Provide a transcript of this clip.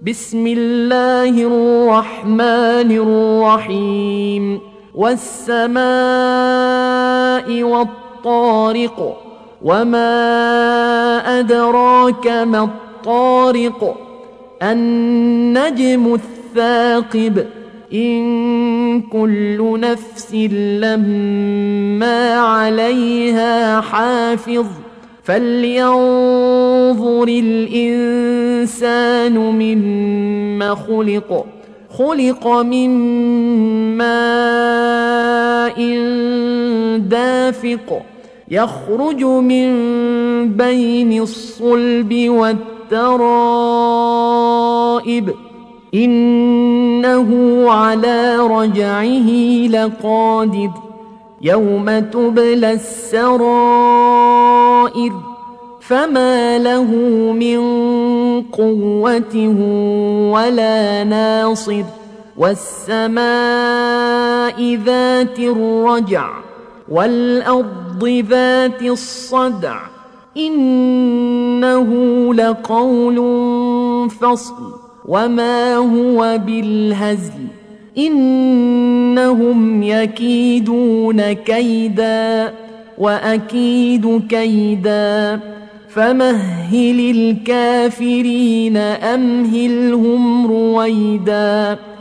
بسم الله الرحمن الرحيم والسماء والطارق وما أدراك ما الطارق النجم الثاقب إن كل نفس لما عليها حافظ فلينظر الإنسان مما خلق من ماء دافق يخرج من بين الصلب والترائب إنه على رجعه لقادر يوم تبلى السرائر فما له من قوة ولا ناصر والسماء ذات الرجع والأرض ذات الصدع إنه لقول فصل وما هو بالهزل إنهم يكيدون كيدا وأكيد كيدا فمهل الكافرين أمهلهم رويدا